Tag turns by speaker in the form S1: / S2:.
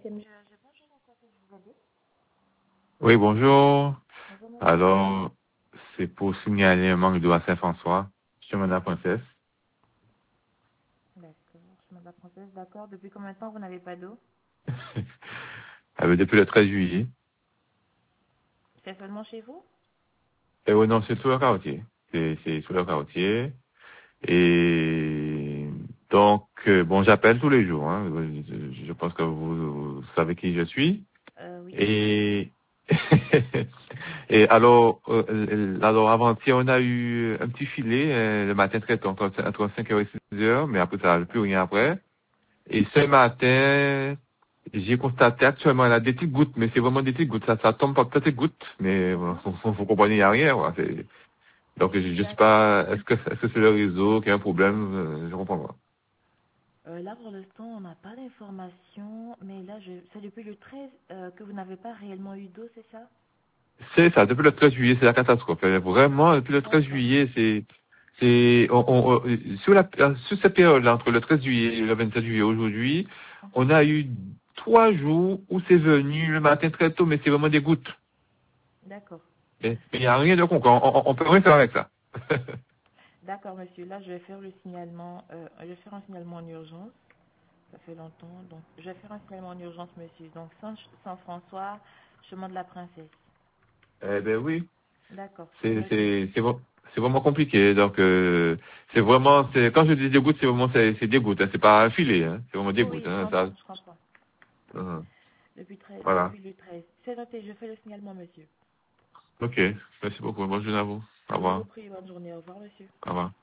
S1: Bonjour, en quoi puis-je vous aider?
S2: Oui, bonjour.
S1: Bonjour, monsieur.
S2: Alors, c'est pour signaler un manque d'eau à Saint-François, chemin de la Princesse.
S1: D'accord, je m'appelle la princesse, d'accord. Depuis combien de temps vous n'avez pas d'eau?
S2: Depuis le 13 juillet.
S1: C'est seulement chez vous?
S2: Et oui, non, c'est tout le quartier. C'est tout le quartier. Et donc, bon, j'appelle tous les jours. Hein. Je pense que vous savez qui je suis.
S1: Oui.
S2: Et et alors avant-hier, on a eu un petit filet le matin très tôt, entre 5h et 6h, mais après ça, plus rien après. Et ce matin, j'ai constaté actuellement, elle a des petites gouttes, mais c'est vraiment des petites gouttes. Ça tombe par petites gouttes, mais vous comprenez, il n'y a rien. Ouais, donc, je sais
S1: D'accord.
S2: pas, est-ce que c'est le réseau qui a un problème? Je comprends pas.
S1: Là, pour l'instant, on n'a pas d'informations, mais là, c'est depuis le 13 que vous n'avez pas réellement eu d'eau, c'est ça?
S2: C'est ça, depuis le 13 juillet, c'est la catastrophe. Vraiment, depuis le 13
S1: D'accord.
S2: juillet, sur cette période-là, entre le 13 juillet et le 27 juillet aujourd'hui,
S1: Mhm.
S2: on a eu 3 jours où c'est venu le matin très tôt, mais c'est vraiment des gouttes.
S1: D'accord.
S2: Mais il n'y a rien de concret. On peut rien faire avec ça.
S1: D'accord, monsieur. Là, je vais faire le signalement. Je vais faire un signalement en urgence. Ça fait longtemps, donc je vais faire un signalement en urgence, monsieur. Donc, Saint-François, chemin de la Princesse.
S2: Eh ben oui,
S1: D'accord, c'est
S2: c'est
S1: noté.
S2: c'est c'est vra- c'est vraiment compliqué. Donc quand je dis des gouttes, c'est des gouttes. Hein, c'est pas un filet. Hein, c'est vraiment des
S1: Oui,
S2: gouttes.
S1: oui, je
S2: Hein, ça.
S1: comprends, je comprends.
S2: Voilà.
S1: Depuis le 13. C'est noté, je fais le signalement, monsieur.
S2: Ok. Merci beaucoup. Bonne journée à vous. Au
S1: Je vous
S2: revoir.
S1: prie, bonne journée. Au revoir, monsieur.
S2: Au revoir.